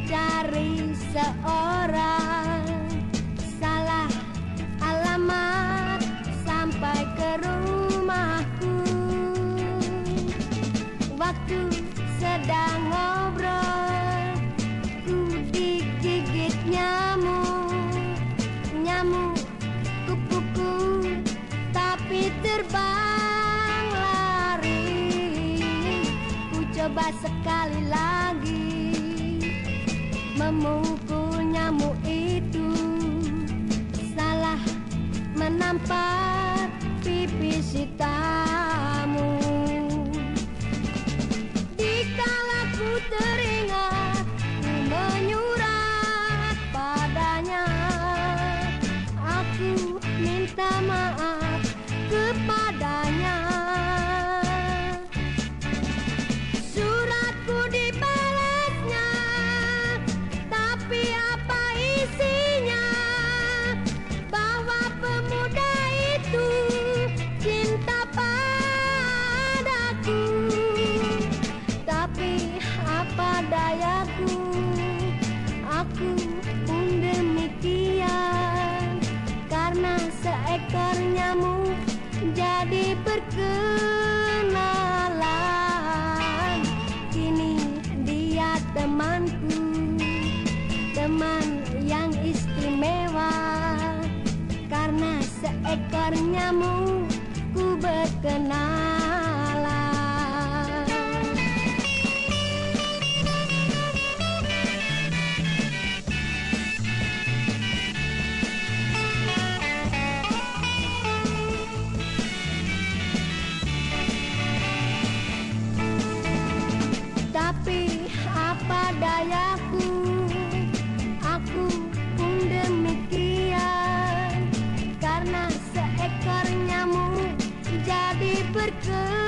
mencari seorang, salah alamat sampai ke rumahku. Waktu sedang ngobrol, ku digigit nyamuk. Nyamuk kupu-kupu tapi terbang lari. Ku coba sekali lagi memukul nyamuk itu, salah menampar pipis hitammu. Dikala ku teringat, ku menyurat padanya, aku minta maaf kepadanya. Suratku dibalasnya, tapi apa isinya? Bahwa pemuda itu cinta padaku. Tapi apa dayaku, aku pun demikian. Karena seekor nyamuk jadi perkenalan. Kini dia temanku, teman yang istimewa. Karena seekor nyamuk ku berkenalan. Tapi apa dayaku, aku pun demikian. Karena seekor nyamuk jadi berkenalan.